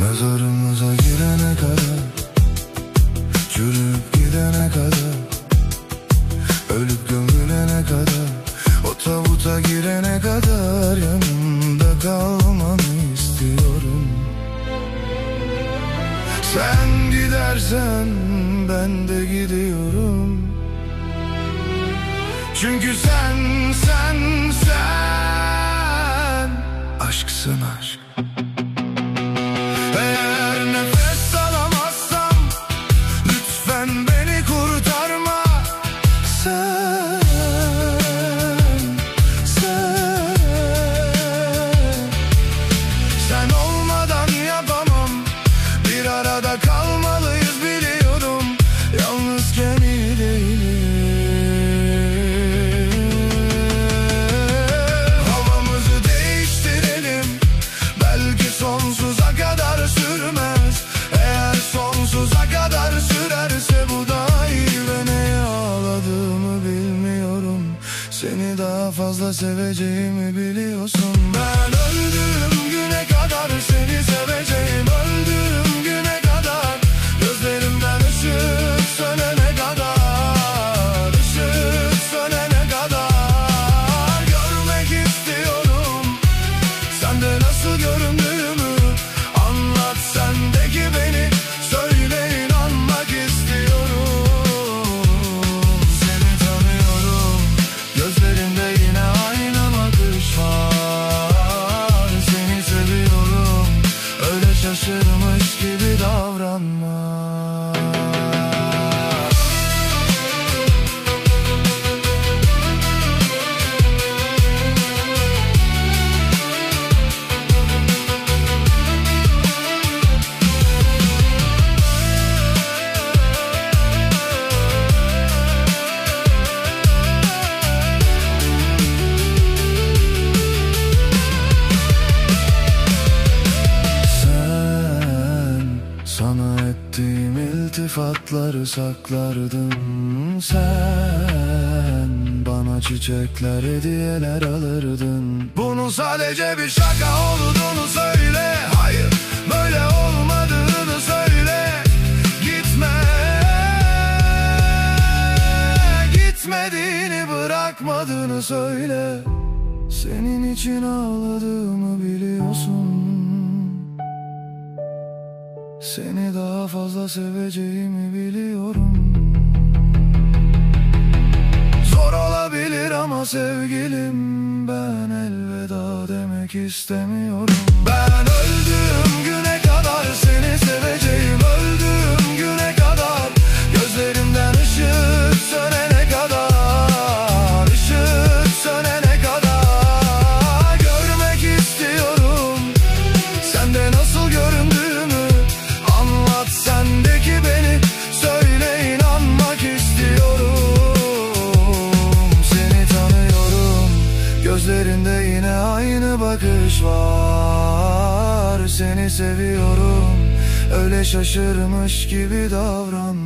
Mezarımıza girene kadar, çürüyüp gidene kadar, ölüp gömülene kadar, o tabuta girene kadar yanımda kalmanı istiyorum. Sen gidersen ben de gidiyorum. Çünkü sen aşksın aşk. Eğer nefes alamazsam lütfen beni kurtarma. Sen olmadan yapamam. Bir arada kalmalıyız biliyorum. Yalnızken iyi değilim. Havamızı değiştirelim. Belki sonsuza kadar sürmez. Eğer sonsuza kadar sürerse bu daha iyi. Ve neye ağladığımı bilmiyorum. Seni daha fazla seveceğimi biliyorsun. Ben öldüğüm güne kadar seni seveceğim. Öldüğüm güne kadar, gözlerimden ışık sönene kadar, ışık sönene kadar. Görmek istiyorum sende nasıl göründüğümü. Anlat sendeki beni, söyle inanmak istiyorum. Seni tanıyorum, gözlerinde yine aynı bakış var. Seni seviyorum, öyle şaşırmış gibi davranma. Sana ettiğim iltifatları saklardın. Sen bana çiçekler, hediyeler alırdın. Bunun sadece bir şaka olduğunu söyle. Hayır, böyle olmadığını söyle. Gitme, gitmediğini, bırakmadığını söyle. Senin için ağladığımı biliyorsun. Seni daha fazla seveceğimi biliyorum. Zor olabilir ama sevgilim, ben elveda demek istemiyorum. Ben öldüğüm güne kadar seni seveceğim. Öldüğüm güne kadar, gözlerimden ışık sönene kadar, ışık sönene kadar. Görmek istiyorum sende nasıl göründüğümü. Anlat sendeki beni, söyle inanmak istiyorum. Seni tanıyorum, gözlerinde yine aynı bakış var. Seni seviyorum, öyle şaşırmış gibi davran.